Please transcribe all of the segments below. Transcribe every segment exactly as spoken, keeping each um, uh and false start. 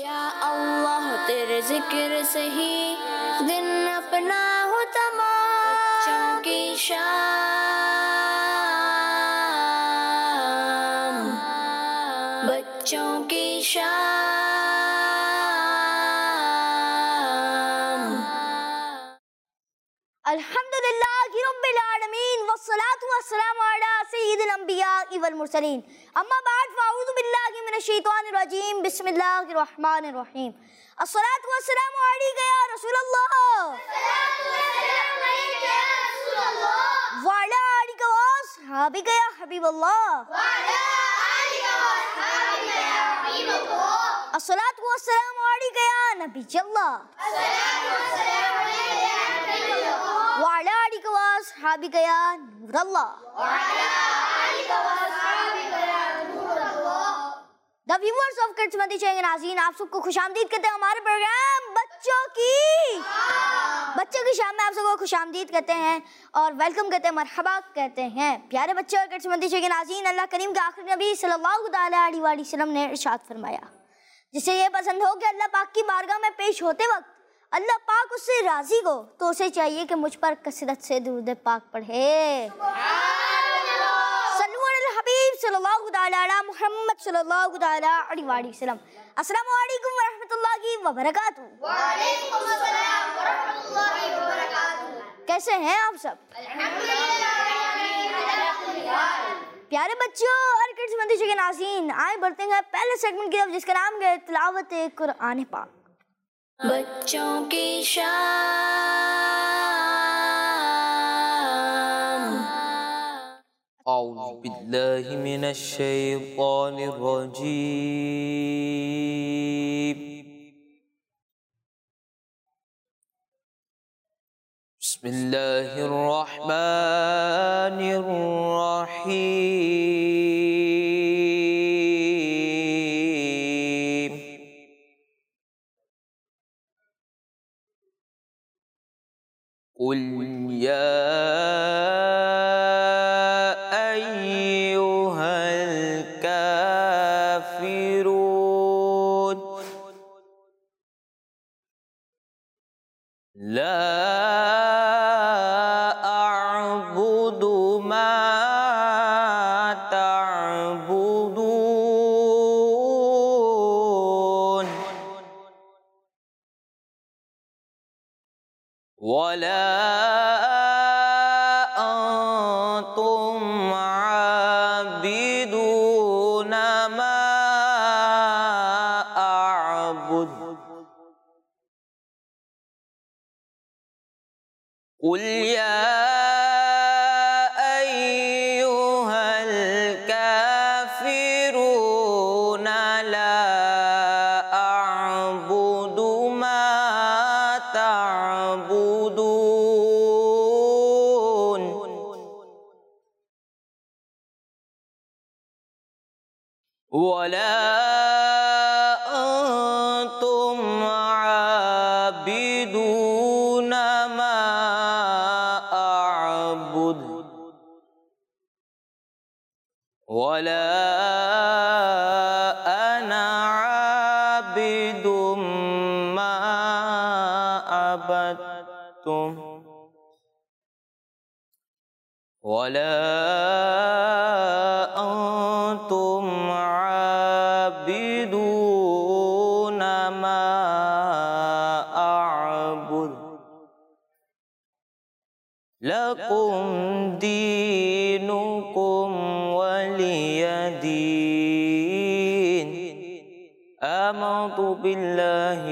या अल्लाह तेरे जिक्र से ही दिन अपना हो तमाम, बच्चों की शाम, बच्चों की शाम। अल्हम्दुलिल्लाहि रब्बिल आलमीन वस्सलातु वस्सलामु अला सय्यिदिल अंबिया'i वल मुरसलीन, अम्मा बाद फ़अऊज़ु बिल्लाहि मिनश शैतानिर रजीम, बिस्मिल्लाहिर रहमानिर रहीम। अस्सलातु वस्सलामु अलैका या रसूलल्लाह, अस्सलातु वस्सलामु अलैका या रसूलल्लाह, व अला आलिका व अस्हाबिका या हबीबल्लाह, व अला आलिका व अस्हाबिका या हबीबल्लाह। अस्सलातु वस्सलामु अलैका या नबियल्लाह, अस्सलातु वस्सलामु अलैका या नबियल्लाह, व अला आलिका व अस्हाबिका या नूरल्लाह, व अला आलिका व अस्हाबिका या नूरल्लाह। द व्यूअर्स ऑफ किड्स मदी चैनल नाज़रीन, आप सबको खुशामदीद कहते हैं हमारे प्रोग्राम बच्चों की बच्चों की शाम में आप सबको खुशामदीद कहते हैं और वेलकम कहते हैं, मरहबा कहते हैं। प्यारे बच्चों और किड्स मदी चैनल नाज़रीन, अल्लाह करीम के आखिरी नबी सल्लल्लाहु अलैहि वसल्लम ने इरशाद फरमाया, जिसे ये पसंद हो कि अल्लाह पाक की बारगाह में पेश होते वक्त अल्लाह पाक उससे राजी हो, तो उसे चाहिए कि मुझ पर कसरत से दुरूद पाक पढ़े। सल्लु अलल हबीब सल्लल्लाहु अलैहि मुहम्मद सल्लल्लाहु अलैहि वसल्लम। अस्सलामु अलैकुम व रहमतुल्लाहि व बरकातुहू। व अलैकुम अस्सलाम व रहमतुल्लाहि व बरकातुहू। कैसे हैं आप सब? अल्हम्दुलिल्लाह। प्यारे बच्चों और किड्स मंदिर के नाज़रीन, आए बढ़ते हैं पहले सेगमेंट की तरफ, जिसका नाम है तिलावत कुरान पाक। बच्चों की शाम। अऊज़ु बिल्लाहि मिनश शैतानिर रजीम। बिस्मिल्लाहिर रहमानिर रहीम। कुल या ला अअबुदु मा तअबुदून वला अंतुम आबिदून मा अअबुद। कुल या अय्युहल काफिरून ला अअबुदु मा तअबुदून वला अंतुम आबिदून मा अअबुद वला अना आबिदुम मा अबदतुम वला अंतुम आबिदून मा अअबुद लकुम दीनुकुम वलिय दीन। आमन्तु बिल्लाहि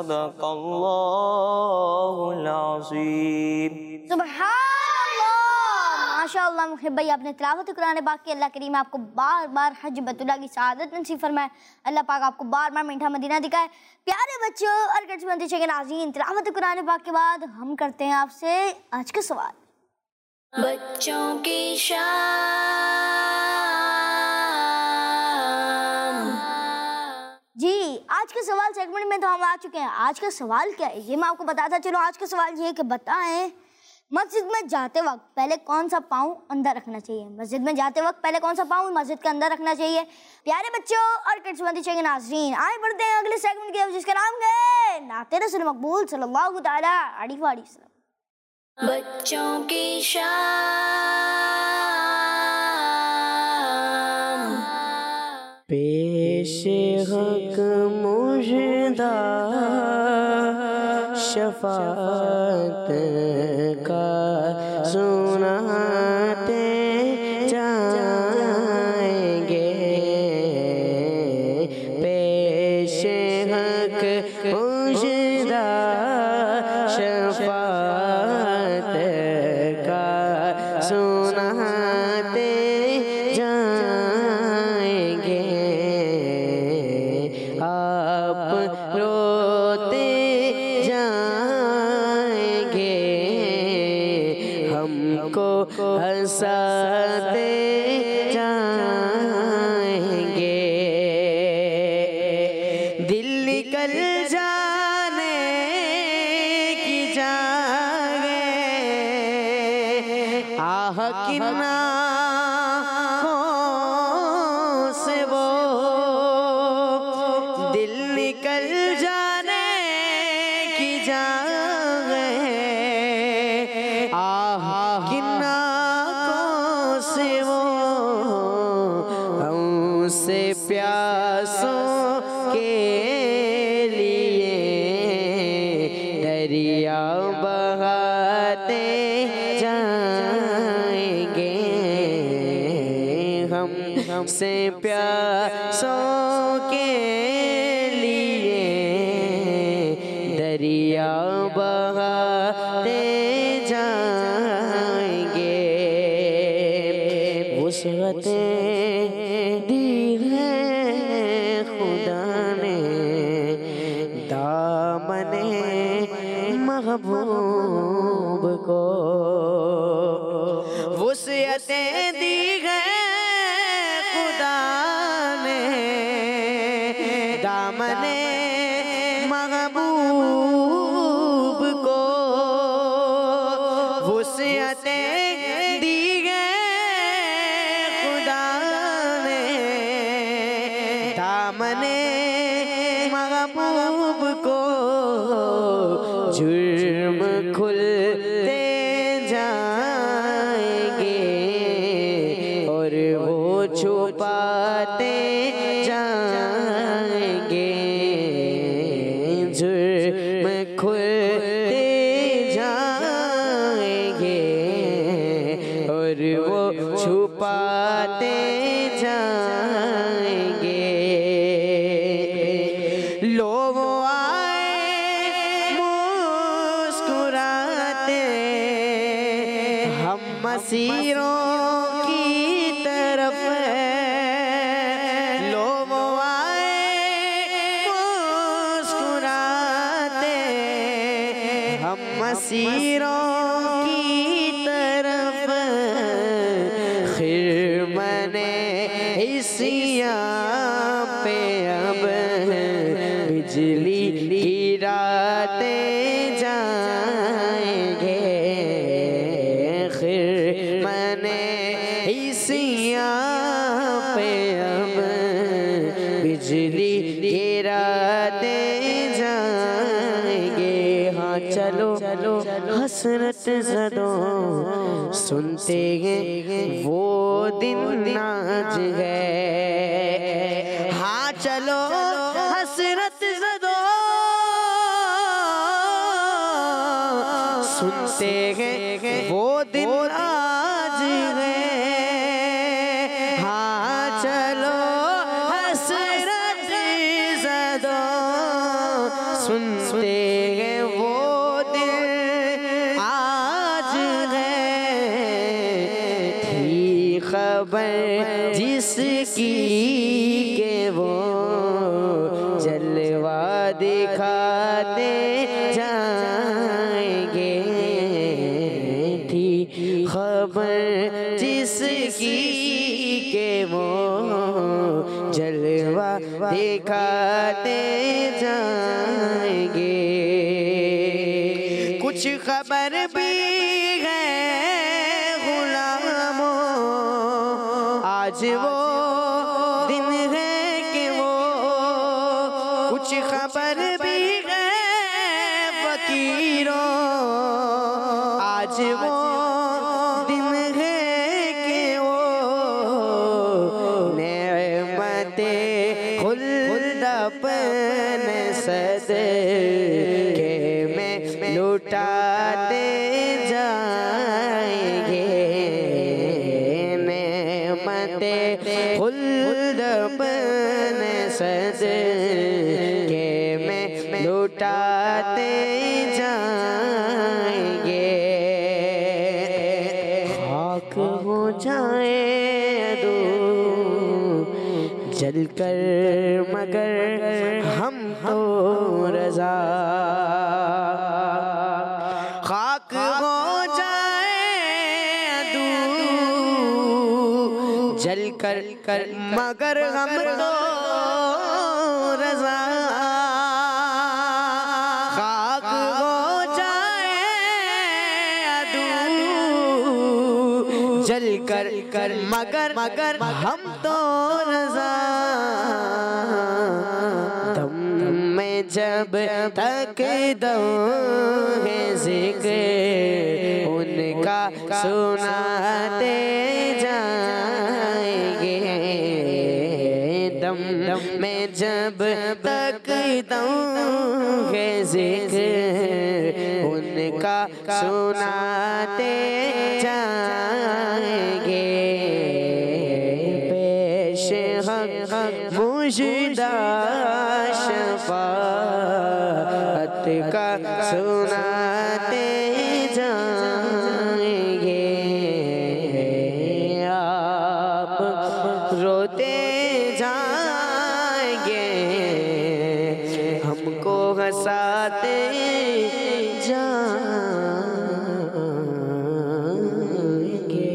सदक़ल्लाहुल अज़ीम। सुबहानअल्लाह, माशाअल्लाह। मुहिब भाई, आपने तिलावत कुरान पाक की। अल्लाह करीम आपको बार बार हज बैतुल्लाह की सआदत नसीब फरमाए। अल्लाह पाक आपको बार बार मीठा मदीना दिखाए। प्यारे बच्चों और किड्स मंदिर के नाज़रीन, तिलावत कुरान पाक के बाद हम करते हैं आपसे आज का सवाल। बच्चों की शाम। जी, आज के सवाल सेगमेंट में तो हम आ चुके हैं। आज का सवाल क्या है ये मैं आपको बताता चलो। आज का सवाल ये है कि बताएं मस्जिद में जाते वक्त पहले कौन सा पाँव अंदर रखना चाहिए? मस्जिद में जाते वक्त पहले कौन सा पाँव मस्जिद के अंदर रखना चाहिए? प्यारे बच्चों और किड्समती के नाज़रीन, आए बढ़ते हैं अगले सेगमेंट की तरफ जिसका नाम है नाते रसूल मकबूल सल्लल्लाहु तआला अलैहि वसल्लम। बच्चों की शान, पेशे हक मुर्दा शफात का सुनाते जाएंगे। पेशे हक मुर्दा शफात का सुनाते जाएंगे। आप रोते जाएंगे, हमको हंसाते जाएंगे। दिल निकल जाने की जागे, आह किन्ना से वो दिल निकल जाने की जागे, आह किन्ना से वो हमसे प्यासों के लिए दरिया बहाते जाएंगे। हम हमसे प्यासों के लिए दरिया बहाते जाएंगे। वुसअतें दी है खुदा ने दामने महबूब को, वुसअतें दी है खुदा ने दामने महबूब को, वुसअतें दी है खुदा ने दामने महबूब को। जुर्म खुलते जाएंगे और वो छुपाते जाएंगे। जुर्म खुलते जाएंगे और वो छुपाते जाएंगे। लोग मसीरों की तरफ लोग आए मुस्कुराते, हम मसीरों की तरफ खिरमने हिस्सियाँ पे अब बिजली गिराते जाएंगे। खिरमने हिस्सियाँ पे अब बिजली गिराते जाएंगे। हाँ चलो हसरत ज़दों सुनते हैं वो दिन आज है। हाँ चलो हसरत ज़दों सुनते हैं वो दिन आज है। हाँ चलो हसरत ज़दों सुनते हैं वो दिन आज है। थी खबर जिसकी के वो जलवा दिखाते जाएंगे। थी खबर जिसकी के वो जलवा दिखाते जाएंगे। कुछ खबर भी खबर भी है फकीरों, आज वो दिन है कि वो नेमते खुल्द अपने सदके में लुटाते जाएंगे, नेमते खुल्द अपने सदके में लुटाते जाएंगे। खाक हो जाए दो जलकर मगर हम तो रज़ा, खाक हो जाए दो जलकर कर मगर हम तो रज़ा, खाक हो जाए दो जल कर कर मगर मगर हम तो रज़ा। दम में जब तक दम है ज़िक्र उनका सुनाते जाएंगे, दम दम में जब तक दम है ज़िक्र उनका सुनाते जाएंगे। पेश हक़ मुजदा शफ़ाअत का सुनाते जाएंगे। आप रोते जाएंगे हमको हंसाते जाएंगे।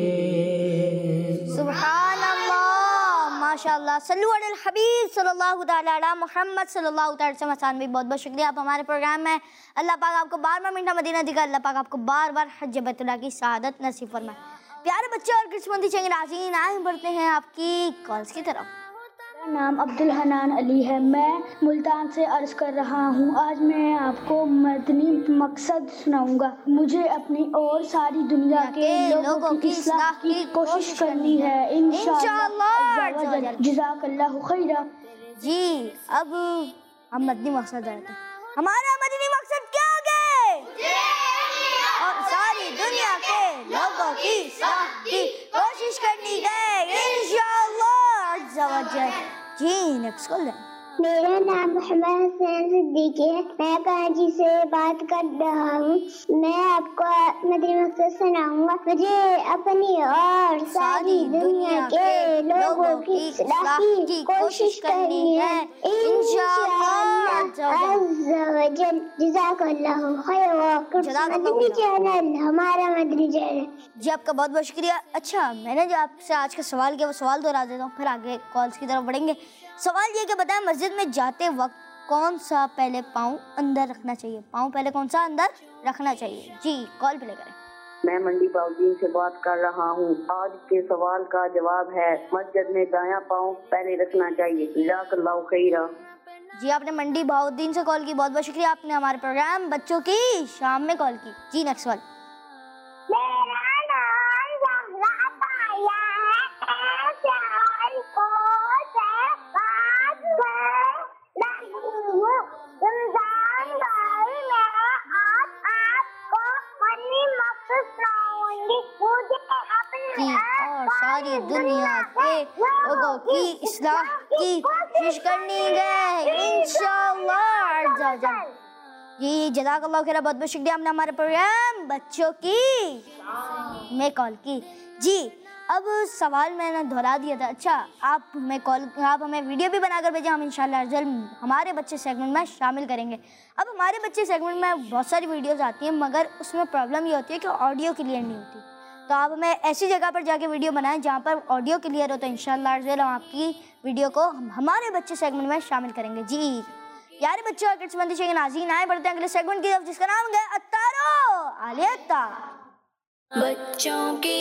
सुभान अल्लाह, माशाअल्लाह, सल्लु अलल हबीब सल्लल्लाहु तआला अला मुहम्मद सल्लल्लाहु तआला अलैहि वसल्लम। भी बहुत बहुत शुक्रिया, आप हमारे प्रोग्राम में। अल्लाह पाक आपको बार बार मीठा मदीना दिखा, अल्लाह पाक आपको बार बार हज बैतुल्लाह की सआदत नसीब फरमाए। प्यारे बच्चे और किस्मती चंगे नाज़रीन, आए बढ़ते हैं आपकी कॉल्स की तरफ। मेरा नाम अब्दुल हनान अली है, मैं मुल्तान से अर्ज़ कर रहा हूँ। आज मैं आपको मदनी मकसद सुनाऊंगा। मुझे अपनी और सारी दुनिया के लोगों की इस्लाह की कोशिश करनी है इंशाअल्लाह। जज़ाकल्लाहु खैरा। जी, अब हम मदनी मकसद आते हैं। हमारा मदनी मकसद क्या है? और सारी दुनिया के लोगों की इस्लाह की कोशिश करनी है इंशाअल्लाह। जी नेक्स्ट कॉल है। मेरा नाम मोहम्मद हसन सिद्दीकी है, मैं कराची से बात कर रहा हूँ। मैं आपको मदनी मकसद सुनाऊंगा। मुझे अपनी और सारी दुनिया के लोगों की इस्लाह की कोशिश करनी है इंशाअल्लाह अज़्ज़ा वजल। जज़ाकल्लाहु खैर। मदनी चैनल हमारा मदनी चैनल। जी आपका बहुत बहुत शुक्रिया। अच्छा, मैंने जो आपसे आज का सवाल किया वो सवाल दोहरा देता हूँ, फिर आगे कॉल्स की तरफ बढ़ेंगे। सवाल ये कि बताएं, मस्जिद में जाते वक्त कौन सा पहले पाँव अंदर रखना चाहिए? पाँव पहले कौन सा अंदर रखना चाहिए? जी कॉल प्ले करें। मैं मंडी बाउद्दीन से बात कर रहा हूँ। आज के सवाल का जवाब है मस्जिद में दायां पाँव पहले रखना चाहिए। जज़ाकल्लाहु खैरा। जी आपने मंडी बाउद्दीन से कॉल की, बहुत बहुत शुक्रिया। आपने हमारे प्रोग्राम बच्चों की शाम में कॉल की। जी नेक्स्ट कॉल। और सारी दुनिया के लोगों की इस्लाह की कोशिश करनी है इंशाअल्लाह। जी जज़ाकल्लाहु खैर, बहुत बहुत शुक्रिया। आपने हमारे प्रोग्राम बच्चों की में कॉल की। जी अब सवाल मैंने दोहरा दिया था। अच्छा, आप हमें कॉल आप हमें वीडियो भी बनाकर भेजें, हम इंशाल्लाह जल्द हमारे बच्चे सेगमेंट में शामिल करेंगे। अब हमारे बच्चे सेगमेंट में बहुत सारी वीडियोस आती हैं, मगर उसमें प्रॉब्लम ये होती है कि ऑडियो क्लियर नहीं होती। तो आप हमें ऐसी जगह पर जाके वीडियो बनाएं जहाँ पर ऑडियो क्लियर हो, तो इंशाल्लाह हम आपकी वीडियो को हम हमारे बच्चे सेगमेंट में शामिल करेंगे। जी प्यारे बच्चों और किस्मती चाहिए नाज़रीन, आए बढ़ते हैं अगले सेगमेंट की तरफ, जिसका नाम है अत्तारो आलियता। बच्चों की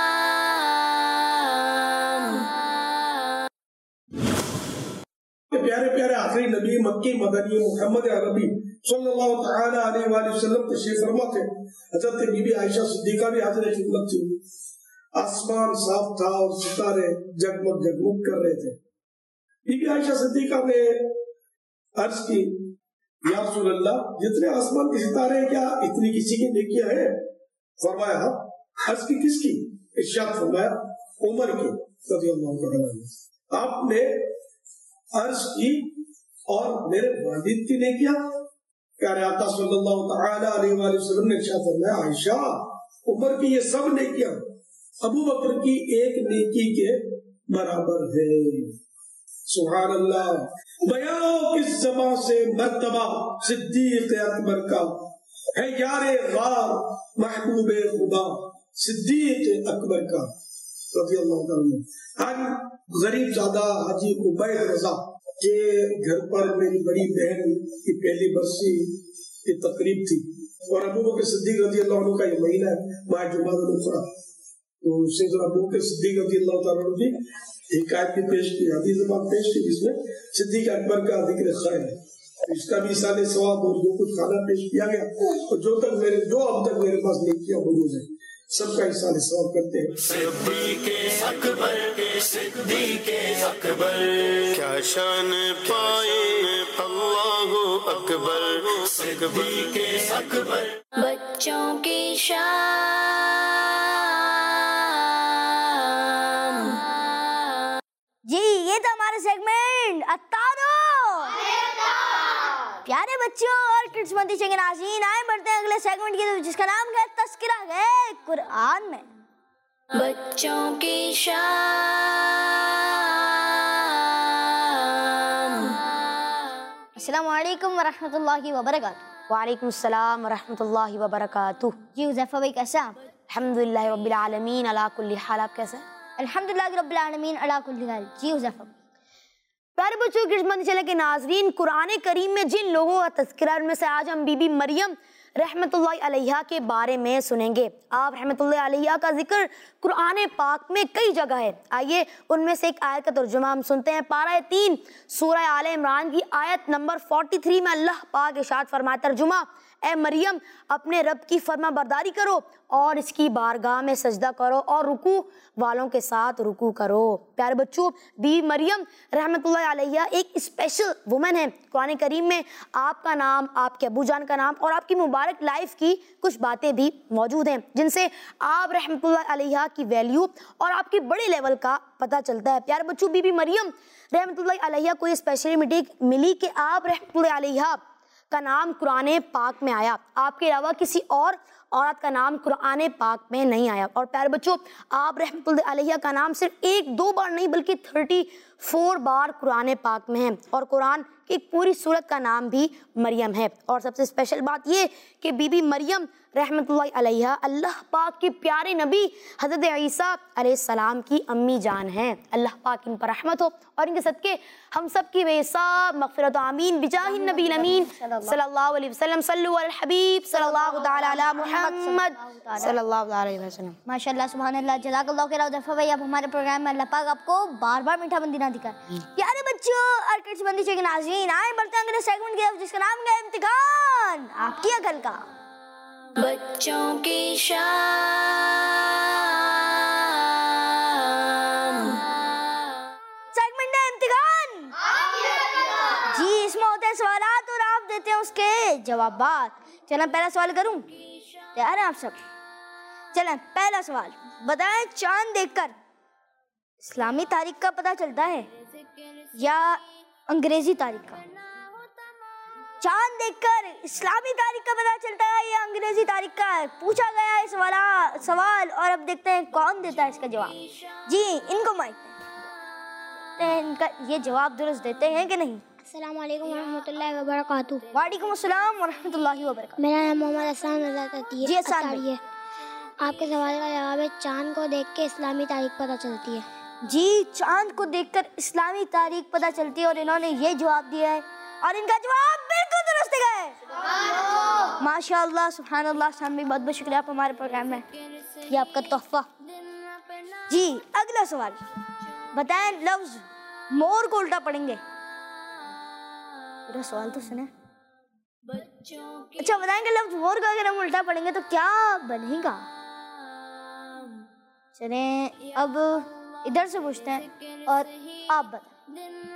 शान। प्यारे प्यारे आखिरी नबी मक्की मदनी मोहम्मद अरबी सल्लल्लाहु तआला अलैहि वसल्लम तशरीफ फरमा थे। हजरत बीबी आयशा सिद्दीका भी हाजिर खिदमत थी। आसमान साफ था और सितारे जगमग जगमग कर रहे थे। बीबी आयशा सिद्दीका ने अर्ज की, या रसूल अल्लाह, जितने आसमान के सितारे क्या इतनी किसी की नेकियां है? फरमाया हाँ। अर्ज की किसकी? इरशाद फरमाया उमर की रज़ियल्लाहु अन्हु। आपने अर्ज की और मेरे वालिद की नेकियां? प्यारे आका सल्लल्लाहु तआला अलैहि वसल्लम ने इरशाद फरमाया, आयशा, उमर की ये सब नेकियां अबू बकर की एक नेकी के बराबर है। सुभान अल्लाह। बयान किस ज़बान से मर्तबा सिद्दीक अकबर का है, यारे गार महबूबे खुदा सिद्दीक अकबर का रज़ियल्लाहु अन्हु। आज गरीब ज़ादा हाजी उबैद रज़ा के घर पर मेरी बड़ी बहन की पहली बरसी की तकरीब थी और अबू बकर सिद्दीक रज़ियल्लाहु अन्हु का ये महीना है, माह जुमादुल उखरा। तो सैयदना अबू बकर सिद्दीक रज़ियल्लाहु तआला अन्हु की हिकायत भी पेश की, हदीस बात पेश की, जिसमें सिद्दीक अकबर का जिक्र खैर है। इसका भी साले सवाब और जो कुछ खाना पेश किया गया और जो तक मेरे जो अब तक मेरे पास नहीं किया मौजूद है, सबका हिस्सा सवाब करते हैं। सिद्दीक़ अकबर के सिद्दीक़ अकबर क्या शान पाए, अल्लाहु अकबर सिद्दीक़ अकबर। बच्चों की शान। जी ये था हमारा सेगमेंट अतारो। प्यारे बच्चों और किड्स मंदी के नाज़रीन, आए बढ़ते हैं अगले सेगमेंट की तरफ, जिसका नाम है तज़किरा है कुरान में। बच्चों की शान। अस्सलामु अलैकुम वरहमतुल्लाहि वबरकातुहू। वालेकुम अस्सलाम वरहमतुल्लाहि वबरकातुहू। जी हुज़ैफा भाई कैसे हैं? अल्हम्दुलिल्लाह रब्बिल आलमीन अला कुल्ली हाल। आप कैसे हैं? अल्हम्दुलिल्लाह रब्बिल आलमीन अला कुल्ली हाल। जी हुज़ैफा। प्यारे बच्चों, किस्मत चले के नाजरीन, कुरान करीम में जिन लोगों का तज़किरा, उनमें से आज हम बीबी मरियम रहमतुल्लाहि अलैहा के बारे में सुनेंगे। आप रहमतुल्लाहि अलैहा का जिक्र कुरान पाक में कई जगह है। आइए उनमें से एक आयत का तर्जुमा हम सुनते हैं। पारा तीन सूरह आले इमरान की आयत नंबर तैंतालीस में अल्लाह पाक इरशाद फरमाया, तर्जुमा, ए मरियम, अपने रब की फर्मा बरदारी करो और इसकी बारगाह में सजदा करो और रुकू वालों के साथ रुकू करो। प्यारे बच्चों, बीबी मरियम रहमतुल्लाहि अलैहा एक स्पेशल वुमन है। कुरान करीम में आपका नाम, आपके अबू जान का नाम और आपकी मुबारक लाइफ की कुछ बातें भी मौजूद हैं, जिनसे आप रहमतुल्लाहि अलैहा की वैल्यू और आपकी बड़े लेवल का पता चलता है। प्यारे बच्चों, बीबी मरियम रहमतुल्लाहि अलैहा को ये स्पेशलिटी मिली कि आप रहमतुल्लाहि अलैहा का नाम कुरान पाक में आया, आपके अलावा किसी और औरत का नाम कुरान पाक में नहीं आया। और प्यारे बच्चों, आप रहमतुल्लाहि अलैहा का नाम सिर्फ एक दो बार नहीं बल्कि चौंतीस बार कुरान पाक में है और कुरान की पूरी सूरत का नाम भी मरियम है। और सबसे स्पेशल बात ये कि बीबी मरियम रहमतुल्लाहि अलैहा अल्लाह पाक के प्यारे नबी हज़रत ईसा अलैहिस्सलाम की अम्मी जान हैं। अल्लाह पाक इन पर रहमत हो और इनके सदके हम सब की बेहिसाब मग़फ़िरत आमीन बिजाहिन नबी अमीन सल्लल्लाहु अलैहि वसल्लम। सल्लु अलल हबीब सल्लल्लाहु तआला अला मुहम्मद सल्लल्लाहु अलैहि वसल्लम। माशाअल्लाह सुभानअल्लाह जज़ाकल्लाहु खैर। हुज़ैफा भाई, अब हमारे प्रोग्राम में अल्लाह पाक आपको बार बार मीठा बंदी ना दिखाए। प्यारे बच्चों और किड्स बंदी के नाज़रीन, आए बढ़ते हैं अगले सेगमेंट की तरफ, जिसका नाम है इम्तिहान आपकी अकल का। बच्चों की शान। सेगमेंट है इम्तिहान। जी, इसमें होते हैं सवालात और आप देते हैं उसके जवाबात। चलें पहला सवाल करूं? तैयार हैं आप सब? चलें पहला सवाल बताएं, चांद देखकर इस्लामी तारीख का पता चलता है या अंग्रेजी तारीख का? चांद देखकर इस्लामी तारीख का पता चलता है या अंग्रेजी तारीख का? पूछा गया है सवाला सवाल और अब देखते हैं कौन देता है इसका जवाब। जी, इनको माइक दें, इनका ये जवाब दुरुस्त देते हैं कि नहीं? अस्सलामु अलैकुम वरहमतुल्लाहि वबरकातुहू। वालेकुम अस्सलाम वरहमतुल्लाहि वबरकातुहू। मेरा नाम मोहम्मद हसन अतारी है। जी हसन है। आपके सवाल का जवाब है, चांद को देख के इस्लामी तारीख पता चलती है। जी, चांद को देखकर इस्लामी तारीख पता चलती है और इन्होंने ये जवाब दिया है और इनका जवाब बिल्कुल दुरुस्त है। माशाअल्लाह सुभानअल्लाह। सामने बहुत बहुत शुक्रिया आप हमारे प्रोग्राम में, ये आपका तोहफा। जी, अगला सवाल बताएं, लफ्ज मोर को उल्टा पढ़ेंगे पूरा सवाल तो सुने। अच्छा बताएंगे लफ्ज मोर का अगर हम उल्टा पढ़ेंगे तो क्या बनेगा? चले अब इधर से पूछते हैं और आप बताएं।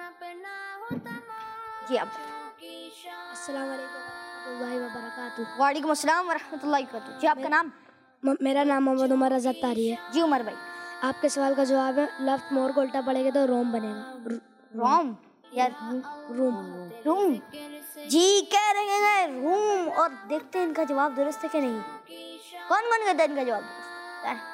जी आप अस्सलाम वालेकुम वरहमतुल्लाहि वबरकातुहू। वालेकुम अस्सलाम वरहमतुल्लाहि वबरकातुहू। जी आपका नाम? म- मेरा नाम मोहम्मद उमर आज़ाद तारी है। जी उमर भाई, आपके सवाल का जवाब है लफ्ज मोर को उल्टा पड़ेगा तो रोम बनेगा। रोम या रूम रूम? जी कह रहे हैं रूम, और देखते हैं इनका जवाब दुरुस्त है कि नहीं। कौन कौन कहता है इनका जवाब दुरुस्त है?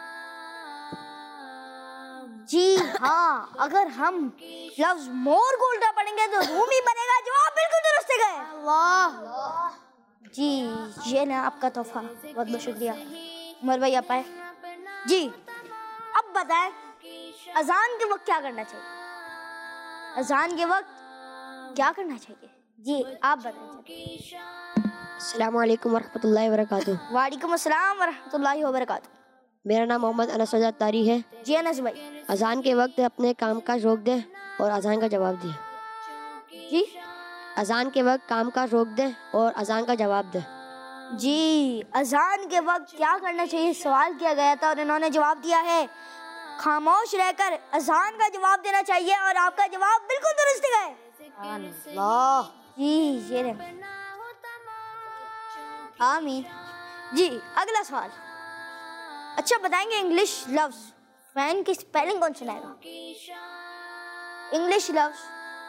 जी हाँ, अगर हम लफ्ज मोर को उल्टा पढ़ेंगे तो रूम ही बनेगा। जवाब बिल्कुल दुरुस्त है। वाह जी, ये ना आपका तोहफा, बहुत बहुत शुक्रिया। उमर भाई आप आए। जी अब बताएं अजान के वक्त क्या करना चाहिए? अजान के वक्त क्या करना चाहिए? जी आप बताएं। अस्सलाम वालेकुम वरहमतुल्लाहि वबरकातुहू। वालेकुम अस्सलाम वरहमतुल्लाहि वबरकातुहू। मेरा नाम मोहम्मद अनस आज़ाद तारी है। जी अनस भाई, अजान के वक्त अपने काम काज रोक दें और अजान का जवाब दें। जी अजान के वक्त काम काज रोक दें और अजान का जवाब दें। जी अजान के वक्त क्या करना चाहिए सवाल किया गया था और इन्होंने जवाब दिया है खामोश रहकर अजान का जवाब देना चाहिए, और आपका जवाब बिल्कुल दुरुस्त है। अल्लाह जी, ये रहे। आमीन। जी अगला सवाल। अच्छा बताएंगे इंग्लिश लफ्ज फैन की स्पेलिंग कौन सुनाएगा? इंग्लिश लफ्ज।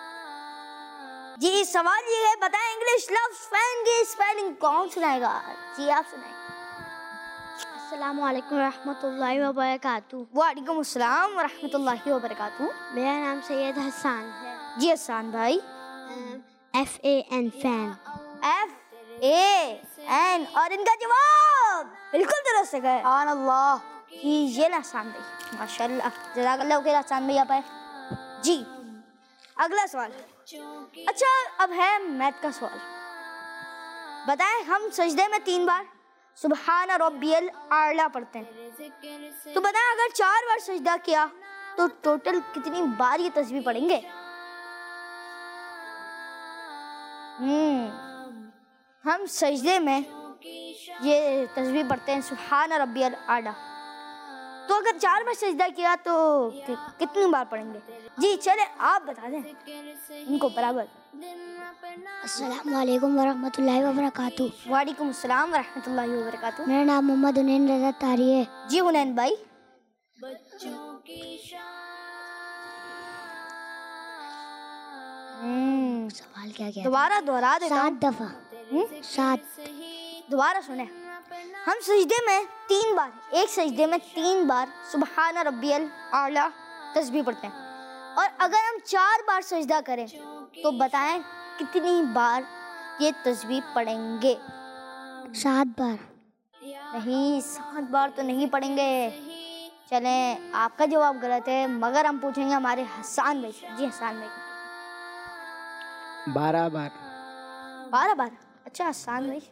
जी सवाल ये है, बताएं इंग्लिश लफ्ज फैन की स्पेलिंग कौन सुनाएगा? जी आप सुनाएं। अस्सलामु अलैकुम रहमतुल्लाहि व बरकातुहू। वालेकुम अस्सलाम व रहमतुल्लाहि व बरकातुहू। मेरा नाम सैयद हसन है। जी हसन भाई। F A N fan. F A N, और इनका जवाब बिल्कुल दुरुस्त है। सुभान अल्लाह। जी ये ना हसन भाई, माशाल्लाह, जज़ाकल्लाह खैर हसन भाई आप आए। जी अगला सवाल। अच्छा अब है मैथ का सवाल। बताएं हम सजदे में तीन बार सुबहान रब्बियल आला पढ़ते हैं, तो बताएं अगर चार बार सजदा किया तो टोटल कितनी बार ये तस्बीह पढ़ेंगे? हम्म हम सजदे में ये तस्बीह पढ़ते हैं सुबहान रब्बियल आला, तो अगर चार बार सजदा किया तो कि, कितनी बार पढ़ेंगे? जी चले आप बता दें इनको बराबर। अस्सलामु अलैकुम वरहमतुल्लाहि वबरकातुहू। वालेकुम अस्सलाम वरहमतुल्लाहि वबरकातुहू। मेरा नाम मोहम्मद हुनैन रज़ा तारी है। जी हुनैन भाई। सवाल क्या क्या? दोबारा दोहरा देता हूं। सात दफा। सात। दोबारा सुने। हम सजदे में तीन बार, एक सजदे में तीन बार सुबहान रब्बियल आला तस्बीह पढ़ते हैं, और अगर हम चार बार सजदा करें तो बताएं कितनी बार ये तस्बीह पढ़ेंगे? सात बार। नहीं, सात बार तो नहीं पढ़ेंगे। चलें आपका जवाब गलत है, मगर हम पूछेंगे हमारे हसन भाई से। जी हसन भाई। बारह बार। बारह बार? अच्छा हसन भाई।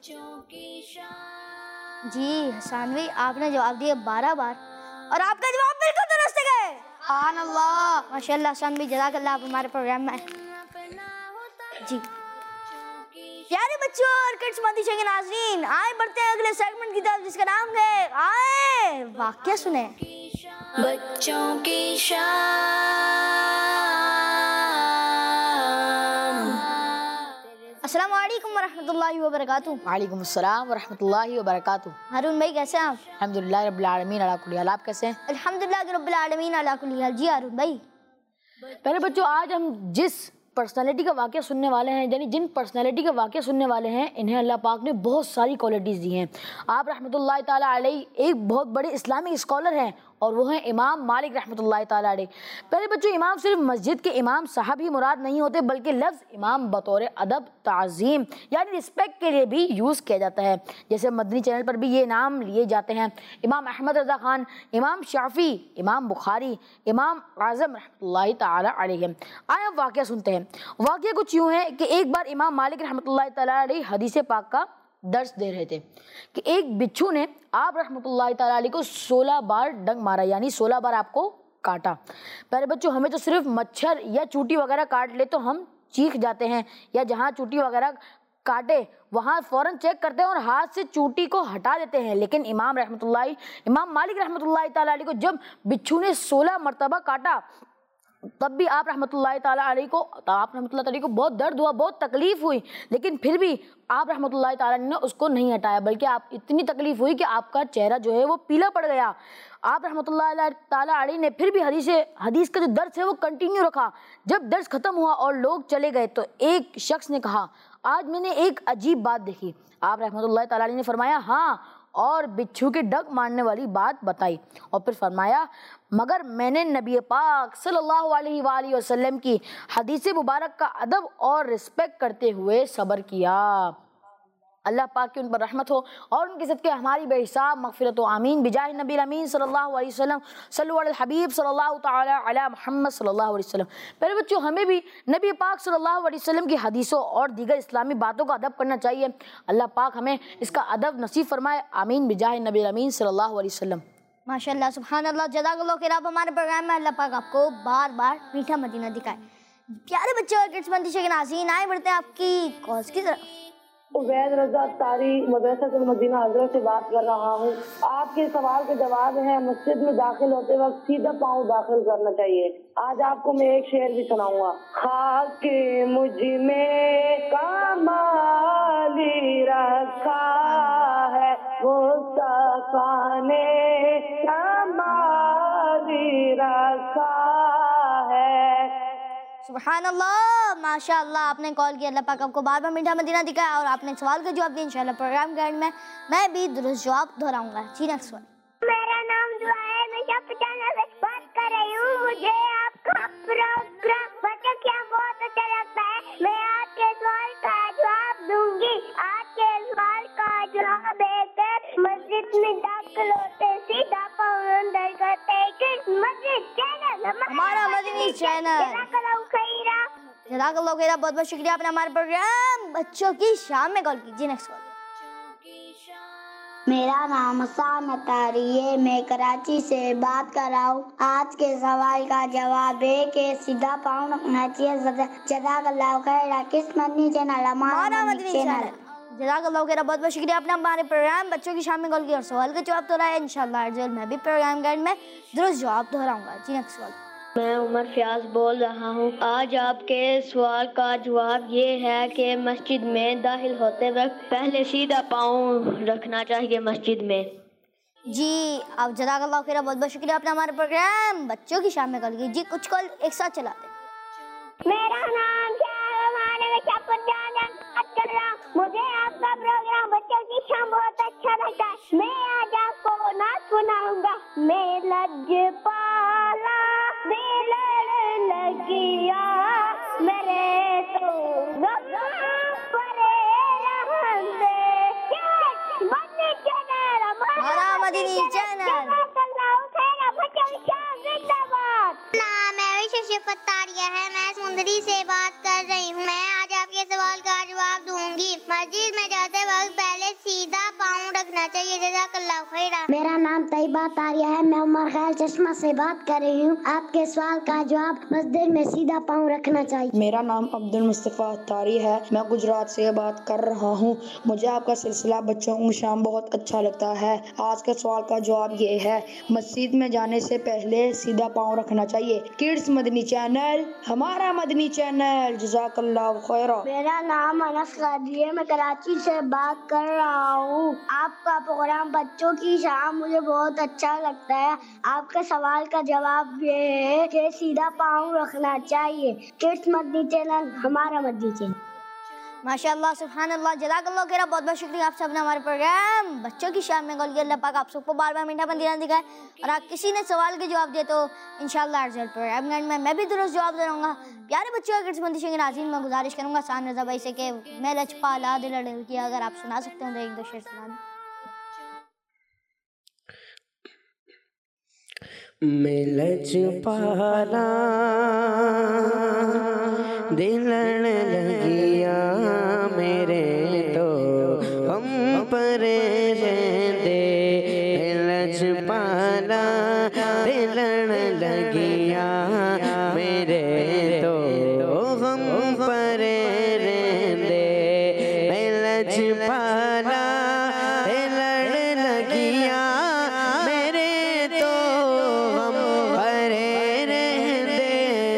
जी हसन भाई आपने जवाब दिया बारह बार, और आपका जवाब बिल्कुल दुरुस्त है। सुभान अल्लाह, माशाल्लाह हसन भाई, जज़ाकल्लाह, आप हमारे प्रोग्राम में। जी प्यारे बच्चों और किड्स मदीशा के नाज़रीन, आए बढ़ते हैं अगले सेगमेंट की तरफ जिसका नाम है आए वाक़या सुने। बच्चों की शाम। अस्सलाम वालेकुम वरहमतुल्लाहि वबरकातुहू। वालेकुम अस्सलाम वरहमतुल्लाहि वबरकातुहू। हारून भाई कैसे हैं आप? अल्हम्दुलिल्लाह रब्बिल आलमीन अला कुल्ली हाल। आप कैसे हैं? अल्हम्दुलिल्लाह रब्बिल आलमीन अला कुल्ली हाल। जी हारून भाई। पहले बच्चों आज हम जिस पर्सनालिटी का वाक़या सुनने वाले हैं, यानी जिन पर्सनालिटी का वाक़या सुनने वाले हैं, इन्हें अल्लाह पाक ने बहुत सारी क्वालिटीज़ दी हैं। आप रहमतुल्लाह ताला अलैह एक बहुत बड़े इस्लामिक स्कॉलर हैं, और वो हैं इमाम मालिक रहमतुल्लाह ताला अलैह। पहले बच्चों इमाम सिर्फ मस्जिद के इमाम साहब ही मुराद नहीं होते, बल्कि लफ्ज़ इमाम बतौर अदब, ताज़ीम यानी रिस्पेक्ट के लिए भी यूज़ किया जाता है। जैसे मदनी चैनल पर भी ये नाम लिए जाते हैं। इमाम अहमद रज़ा ख़ान, इमाम शाफ़ी, इमाम बुखारी, इमाम आज़म रहमतुल्लाह ताला अलैह। आए अब वाक़या सुनते हैं। वाक़या कुछ यूँ है कि एक बार इमाम मालिक रहमतुल्लाह ताला अलैह हदीस पाक का दर्स दे रहे थे कि एक बिच्छू ने आप रहमतुल्लाह ताला अलैह को सोलह बार डंक मारा, यानी सोलह बार आपको काटा। पहले बच्चों हमें तो सिर्फ मच्छर या चूटी वगैरह काट ले तो हम चीख जाते हैं या जहाँ चूटी वगैरह काटे वहाँ फ़ौरन चेक करते हैं और हाथ से चूटी को हटा देते हैं। लेकिन इमाम रहमतुल्लाह इमाम मालिक रहमतुल्लाह ताला अलैह को जब बिच्छू ने सोलह मरतबा काटा तब भी आप रहमतुल्लाह ताला अलैह को आप रहमतुल्लाह ताला को बहुत दर्द हुआ, बहुत तकलीफ हुई, लेकिन फिर भी आप रहमतुल्लाह ताला ने उसको नहीं हटाया, बल्कि आप इतनी तकलीफ हुई कि आपका चेहरा जो है वो पीला पड़ गया। आप रहमतुल्लाह ताला अलैह ने फिर भी हदीस हदीस का जो दर्स है वो कंटिन्यू रखा। जब दर्स खत्म हुआ और लोग चले गए तो एक शख्स ने कहा, आज मैंने एक अजीब बात देखी। आप रहमतुल्लाह ताला अलैह ने फरमाया, हाँ, और बिच्छू के डग मारने वाली बात बताई। और फिर फरमाया, मगर मैंने नबी पाक सल्लल्लाहु अलैहि वसल्लम की हदीस मुबारक का अदब और रिस्पेक्ट करते हुए सब्र किया। अल्लाह पाक की उन पर रहमत हो और उनके सदके हमारी बेहिसाब मगफिरत हो, आमीन बिजाह नबी अमीन सल्लल्लाहु अलैहि वसल्लम सल्लु अलल हबीब सल्लल्लाहु ताला अला मुहम्मद सल्लल्लाहु अलैहि वसल्लम। पहले बच्चों, हमें भी नबी पाक सल्लल्लाहु अलैहि वसल्लम की हदीसों और दीगर इस्लामी बातों का अदब करना चाहिए। अल्लाह पाक हमें इसका अदब नसीब फरमाए, आमीन बिजाह नबी अमीन सल्लल्लाहु अलैहि वसल्लम। माशाल्लाह सुभान अल्लाह जज़ाकल्लाह खैर। आप हमारे प्रोग्राम में अल्लाह पाक आपको बार बार मीठा मदीना दिखाए। प्यारे बच्चे और किड्स मंदिर के नाज़रीन, आए बढ़ते हैं आपकी कॉज की तरफ। उबैद रजा तारी मदरसा मदीना हजरत से बात कर रहा हूँ। आपके सवाल का जवाब है, मस्जिद में दाखिल होते वक्त सीधा पाँव दाखिल करना चाहिए। आज आपको मैं एक शेर भी सुनाऊंगा। खाक मुझ में कमाली रखा है, मुस्तफा ने कमाली रखा है। सुभान अल्लाह, माशाअल्लाह। आपने कॉल किया, अल्लाह पाक आपको बार बार मीठा मदीना दिखाया और आपने सवाल का जवाब दिया। इंशाल्लाह प्रोग्राम के एंड में मैं भी दुरुस्त जवाब दोहराऊंगा। जी नेक्स्ट वन। मेरा नाम दुआ है, मैं शपचाना से बात कर रही हूँ। मुझे आपका प्रोग्राम बच्चों क्या बहुत अच्छा लगता है। मैं आज के सवाल का जवाब दूंगी। आज के सवाल का जवाब है, मस्जिद में दाखिल होते सीधा पाँव अंदर करते किस मस्जिद चैनल हमारा मदनी चैनल। जज़ाकल्लाह खैर, बहुत बहुत शुक्रिया। आपने हमारे प्रोग्राम बच्चों की शाम में कॉल की। जी नेक्स्ट कॉल। मेरा नाम हसन अतारी है, मैं कराची से बात कर रहा हूँ। आज के सवाल का जवाब है कि सीधा पाँव रखना चाहिए। जज़ाकल्लाह खैर, किस मदनी चैनल? हमारा मदनी चैनल। जज़ाकल्लाह खैर, बहुत बहुत शुक्रिया। आपने हमारे प्रोग्राम बच्चों की शाम में कॉल किया और सवाल का जवाब दोहराया। इंशाल्लाह जल्द मैं भी प्रोग्राम गाइड में दुरुस्त जवाब दोहराऊंगा। जी नेक्स्ट कॉल। मैं उमर फयाज बोल रहा हूँ। आज आपके सवाल का जवाब ये है कि मस्जिद में दाखिल होते वक्त पहले सीधा पाँव रखना चाहिए मस्जिद में। जी आप जज़ाकल्लाह खैर, बहुत बहुत शुक्रिया। आपने हमारे प्रोग्राम बच्चों की शाम में कॉल की। जी कुछ कॉल एक साथ चलाते। मेरा नाम मुझे आपका प्रोग्राम बच्चों की शाम बहुत अच्छा लगता है। मैं आज आपको नाच सुनाऊंगा। मैं लज्जपाला दिल लगिया मेरे तो हमारा मदनी चैनल। है, मैं समुंदरी से बात कर रही हूँ। मैं आज आपके सवाल का जवाब दूंगी। मस्जिद में जाते वक्त पहले सीधा पाँव रखना चाहिए। जज़ाकल्लाह खैरा। मेरा नाम तैयबा तारिया है, मैं उमर खैर चश्मा से बात कर रही हूँ। आपके सवाल का जवाब मस्जिद में सीधा पाँव रखना चाहिए। मेरा नाम अब्दुल मुस्तफ़ा तारी है, मैं गुजरात से बात कर रहा हूँ। मुझे आपका सिलसिला बच्चों की शाम बहुत अच्छा लगता है। आज के सवाल का जवाब ये है, मस्जिद में जाने से पहले सीधा पाँव रखना चाहिए। किड्स मदनी चैनल, हमारा मदनी चैनल। जज़ाकल्लाह खैरा। मेरा नाम अनस कादरी है, मैं कराची से बात कर रहा हूँ। आपका प्रोग्राम बच्चों की शाम मुझे बहुत अच्छा लगता है। आपके सवाल का जवाब ये है कि सीधा पाँव रखना चाहिए। किड्स मदनी चैनल, हमारा मदनी चैनल। माशाअल्लाह सुभान अल्लाह, जज़ाकल्लाह खैर। बहुत बहुत शुक्रिया आप सबने हमारे प्रोग्राम बच्चों की शाम में कॉल किया। अल्लाह पाक आप सबको बार बार मीठा मदीना दिखाए और आप किसी ने सवाल के जवाब दिए तो इंशाअल्लाह अर्ज़ल प्रोग्राम में मैं भी दुरुस्त जवाब दे दूँगा। प्यारे बच्चों और किड्स मंदिर के नाज़रीन, मैं गुजारिश करूँगा सान रज़ा भाई से कि मैं लचपाला दिल लड़कियाँ अगर आप सुना सकते हो तो एक दो शेर सुना दें। मैं लचपाला दिल लगिया मेरे तो हम पर दे। लचपाला दिल लगिया मेरे तो हम पर लजपाला ते लड़ लगिया मेरे तो हम परे रहते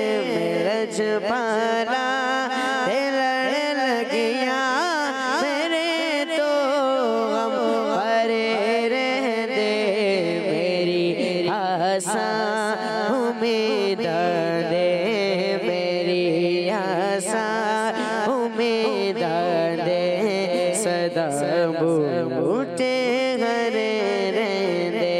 लजपाला ते लड़ लगिया मेरे तो हम परे रहते मेरी आशा उम्मीद दे मेरी आशा उम्मीद दे सदा बूटे हरे रहते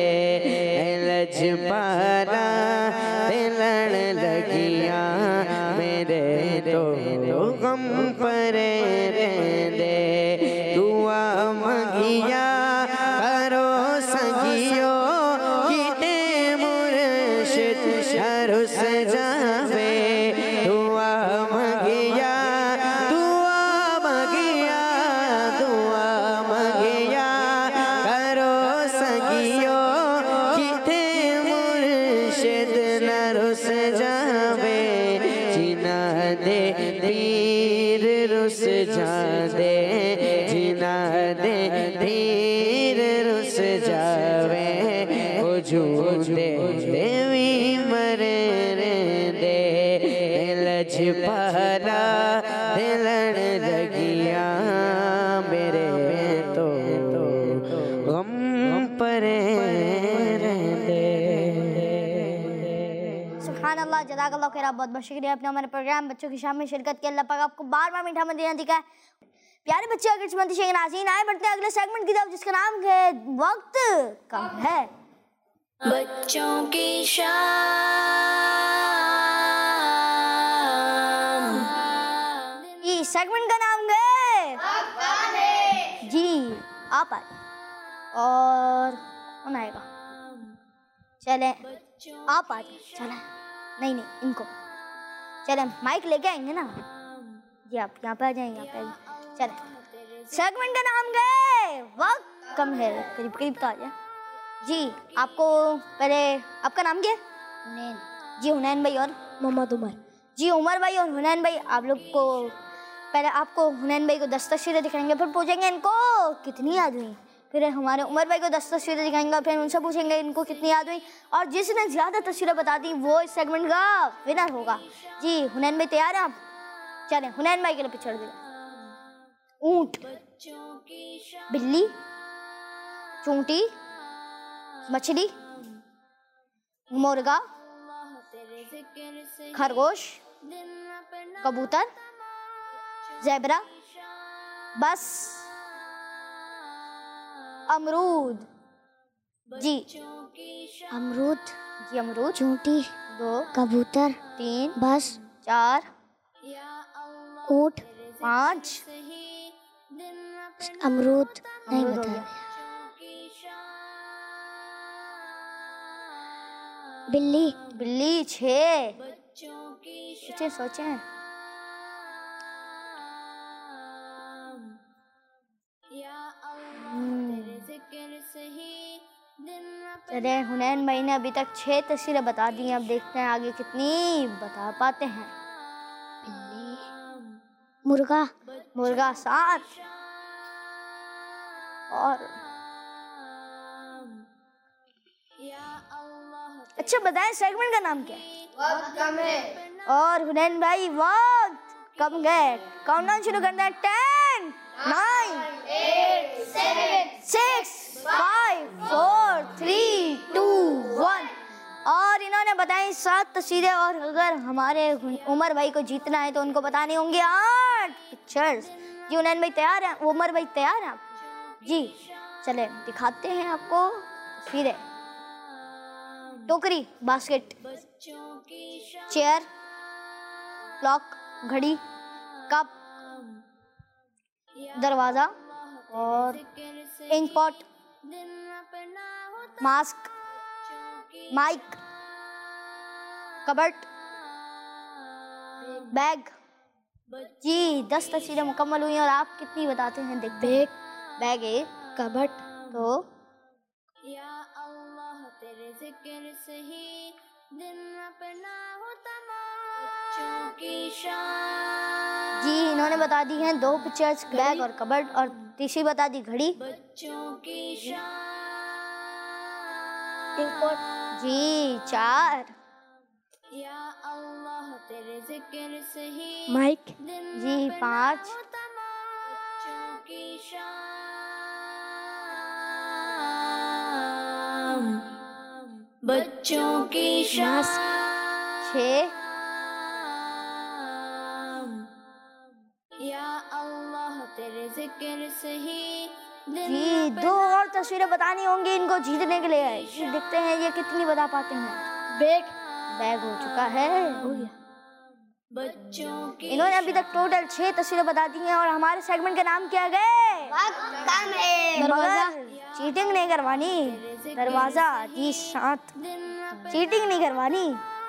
लजपाला ते लड़ लगिया मेरे तो गम परे रहते दुआ मंगिया करो संगियो किते मुर्शिद हरुस जावे दुआ मंगिया दुआ मंगिया दुआ मंगिया करो संगियो किते मुर्शिद नरुस जावे जिना दे पीर रुस जादे जिना दे पीर रुस जावे ओ झूठे देवी मरे रे दे लजपाला ते लड़ लगिया मेरे तो गम परे रहते। सुभान अल्लाह, जज़ाकल्लाह खैर। बहुत बहुत शुक्रिया अपने हमारे प्रोग्राम बच्चों की शाम में शिरकत की। अल्लाह पाक आपको बार बार मीठा मदीना दिखाए। प्यारे बच्चे, अगर किस्मती शेख नाज़रीन आए बढ़ते हैं अगले सेगमेंट की तरफ जिसका नाम है वक्त कम है। बच्चों की शाम। इस सेगमेंट का नाम है जी आप आए और कौन आएगा? चले आप आ जाए। चले नहीं नहीं इनको चले माइक लेके आएंगे ना जी। आप यहाँ पे आ जाएंगे, यहाँ पे आ जाएंगे। चले सेगमेंट का नाम गए वक्त कम है। करीब करीब तो आ जाए जी। आपको पहले आपका नाम क्या है? हुनैन जी। हुनैन भाई और मोहम्मद उमर जी। उमर भाई और हुनैन भाई आप लोग को पहले आपको हुनैन भाई को दस तस्वीरें दिखाएंगे, फिर पूछेंगे इनको कितनी याद हुई। फिर हमारे उमर भाई को दस तस्वीरें दिखाएंगे, फिर उनसे पूछेंगे इनको कितनी याद हुई। और जिसने ज़्यादा तस्वीरें बता दी वो इस सेगमेंट का विनर होगा जी। हुनैन भाई तैयार हैं आप? चलें हुनैन भाई के लिए पिछड़ दिया। ऊंट, बिल्ली, चूंटी, मछली, मुर्गा, खरगोश, कबूतर, ज़ेब्रा, बस, अमरूद जी। अमरूद जी अमरूद, चूंटी, दो, कबूतर, तीन, बस, चार, ऊंट, पाँच, अमरूद नहीं अमरूद हो बता। गया। बिल्ली, बिल्ली छः। सोचे सोचे चले हुनैन भाई ने अभी तक छह तस्वीरें बता दी हैं। अब देखते हैं आगे कितनी बता पाते हैं। मुर्गा, मुर्गा सात और अच्छा बताएं सेगमेंट का नाम क्या है? वक्त कम है। और हुनैन भाई वक्त कम गए। काउंटडाउन शुरू करते हैं। Ten, nine, eight, seven, six, five, four, three, two, one. और इन्होंने बताई सात तस्वीरें। और अगर हमारे उमर भाई को जीतना है तो उनको बतानी होंगी आठ पिक्चर्स जी। हुनैन भाई तैयार हैं? उमर भाई तैयार हैं आप जी? चले दिखाते हैं आपको तस्वीरें। टोकरी, बास्केट, चेयर, क्लॉक, घड़ी, कप, दरवाजा और ink pot, mask, mic, cupboard, bag जी। दस तस्वीरें मुकम्मल हुई और आप कितनी बताते हैं? देखते हैं। बैग एक, कबर्ड दो, जी इन्होंने बता दी हैं दो पिक्चर्स, बैग और कबर्ड, और तीसरी बता दी घड़ी। एक और जी चार। माइक। जी पाँच। बच्चों की शाम। छः। या अल्लाह तेरे जिक्र से ही जी दो और तस्वीरें बतानी होंगी इनको जीतने के लिए। देखते हैं ये कितनी बता पाते हैं। बैग बैग हो चुका है, हो गया। बच्चों की इन्होंने अभी तक टोटल छह तस्वीरें बता दी हैं और हमारे सेगमेंट का नाम क्या गए? दरवाजा। चीटिंग नहीं करवानी, दरवाजा। जी सात। चीटिंग नहीं करवानी।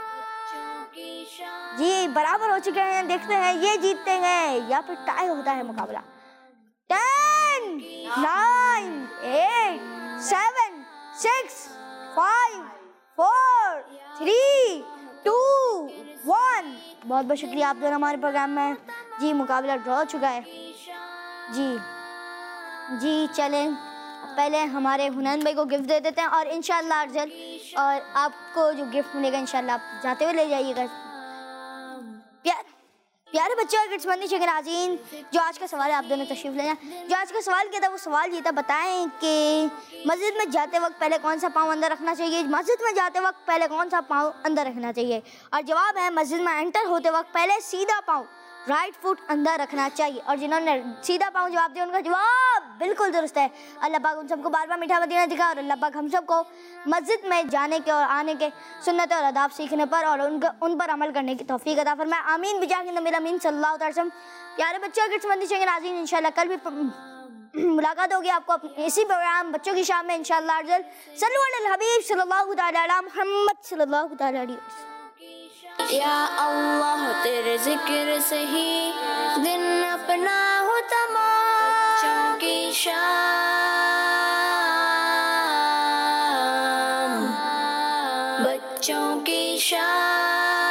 जी बराबर हो चुके हैं। देखते हैं ये जीतते हैं या फिर टाई होता है मुकाबला। Ten, nine, eight, seven, six, five, four, three, two, one. बहुत बहुत शुक्रिया आप दोनों हमारे प्रोग्राम में। जी मुकाबला ड्रॉ हो चुका है। जी जी चलें पहले हमारे हुनैन भाई को गिफ्ट दे देते हैं और इंशाल्लाह अर्जल और आपको जो गिफ्ट मिलेगा इंशाल्लाह आप जाते हुए ले जाइएगा। प्यार प्यारे बच्चों और किड्समंदी नाज़रीन, जो आज का सवाल है आप दोनों तशरीफ ले जाएं। जो आज का सवाल किया था वो सवाल ये था, बताएं कि मस्जिद में जाते वक्त पहले कौन सा पाँव अंदर रखना चाहिए। मस्जिद में जाते वक्त पहले कौन सा पाँव अंदर रखना चाहिए। और जवाब है मस्जिद में एंटर होते वक्त पहले सीधा पाँव राइट फुट अंदर रखना चाहिए। और जिन्होंने सीधा पाँव जवाब दिया उनका जवाब बिल्कुल दुरुस्त है। अल्लाह पाक उन सबको बार बार मीठा मदीना दिखा और अल्लाह पाक हम सबको मस्जिद में जाने के और आने के सुन्नत और आदाब सीखने पर और उनका उन पर अमल करने की तौफीक अता फरमाए। आमीन बिजाह के नबी अमीन सल्लल्लाहु अलैहि वसल्लम। प्यारे बच्चों के किड्समंदी नाज़रीन, इंशाल्लाह कल भी मुलाकात होगी आपको अपने इसी प्रोग्राम बच्चों की शाम में इंशाल्लाह अर्जुल। सल्लल्लाहु अलैहि हबीब सल्लल्लाहु अलैहि मोहम्मद सल्लल्लाहु अलैहि वसल्लम। या अल्लाह तेरे जिक्र से ही दिन अपना हो तमाम। बच्चों की शाम, बच्चों की शाम।